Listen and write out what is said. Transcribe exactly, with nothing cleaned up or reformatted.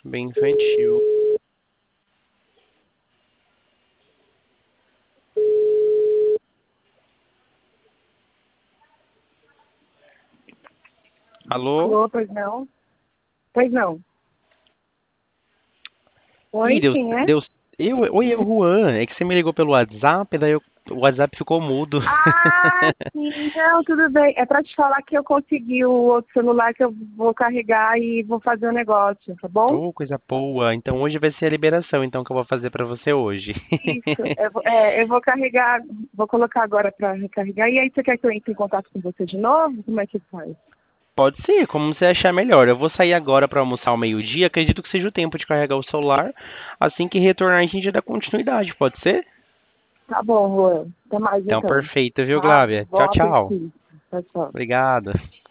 bem infantil. Alô? Alô, pois não? Pois não. Ih, Oi, deu, quem é? deu, eu, oi, é o Juan. É que você me ligou pelo WhatsApp, daí eu- o WhatsApp ficou mudo. Ah, sim, não, tudo bem. É pra te falar que eu consegui o outro celular que eu vou carregar e vou fazer o negócio, tá bom? Oh, coisa boa. Então hoje vai ser a liberação, então, que eu vou fazer pra você hoje. Isso, eu vou, é, eu vou carregar, vou colocar agora pra recarregar. E aí, você quer que eu entre em contato com você de novo? Como é que faz? Pode ser, como você achar melhor. Eu vou sair agora para almoçar ao meio-dia. Acredito que seja o tempo de carregar o celular. Assim que retornar, a gente dá continuidade, pode ser? Tá bom, Juan. Até mais Então, então. perfeito, viu, Tá? Glávia? Bom Tchau, tchau. apetite. Tchau, tchau. Obrigado.